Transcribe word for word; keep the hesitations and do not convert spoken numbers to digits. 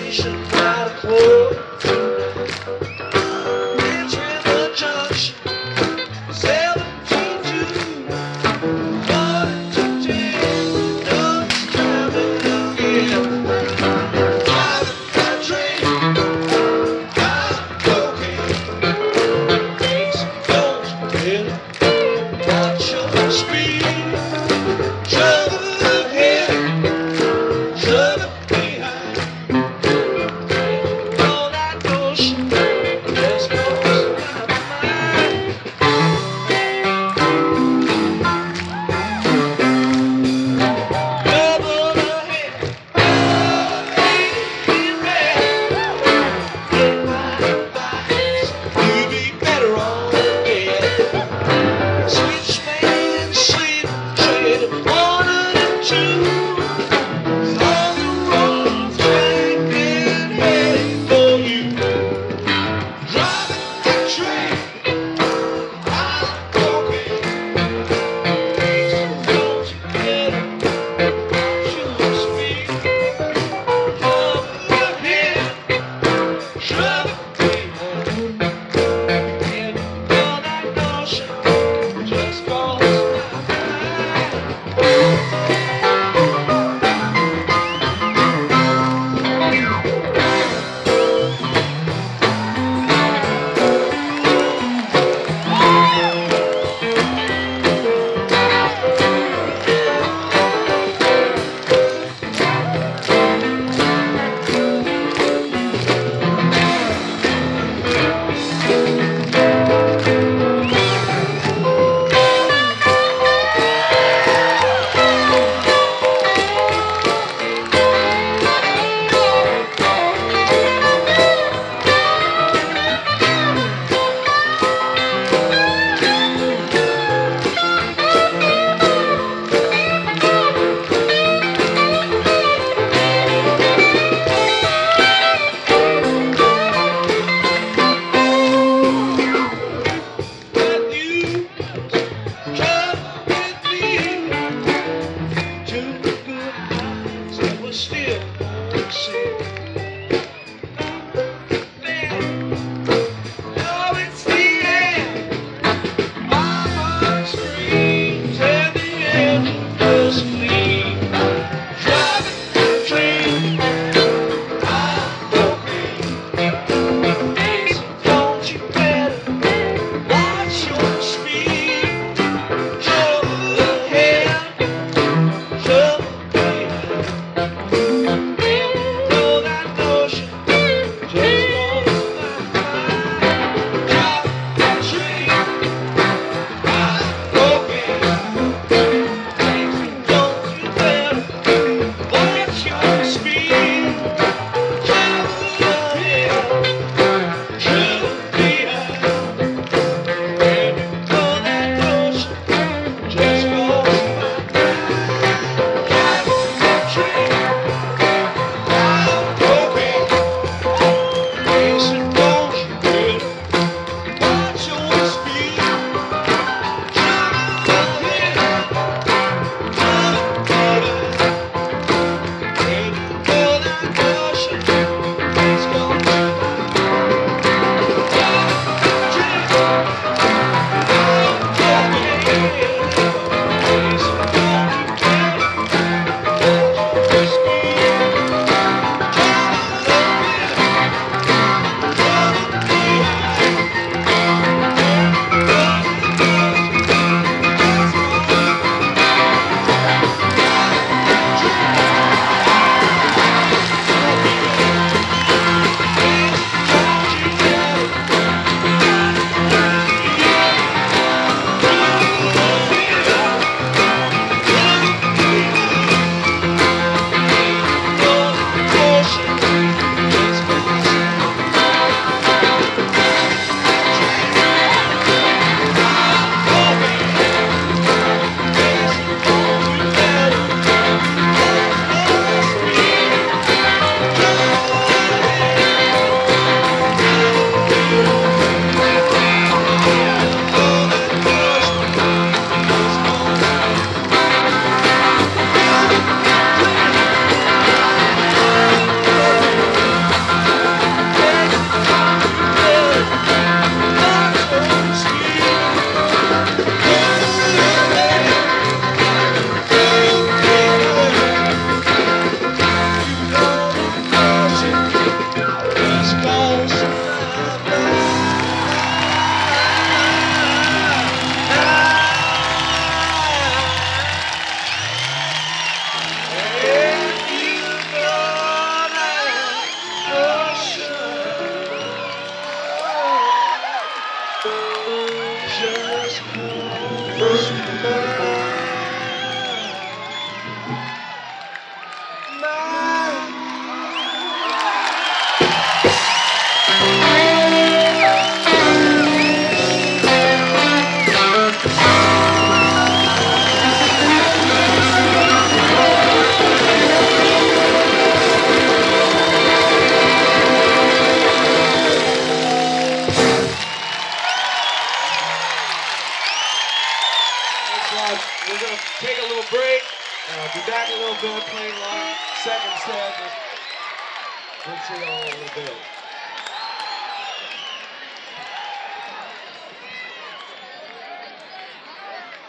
station, not a club. Entering the junction, seventeen two. Wanted to take notes, traveling again. Driving that train, I'm cocaine. Takes don't get watch your speed. Shove it ahead, shove it behind. All that notion just goes by my mind. Double ahead, ain't bad. Get my advice, you'd be better off dead. Switch man, sleep, trade one and two. On the road, drinking, heading for you. Driving that train, I'm cocaine. Don't you get it? Watch your speed. Over ahead, shove it behind. And all that notion just goes by But you come with me to the good times that we're still gonna see. Oh, it's the end. My heart screams and the engine does leave. Driving the train, I'm cocaine. So don't you better watch your speed. Shove ahead, shove behind. And all that We'll see y'all in a little bit.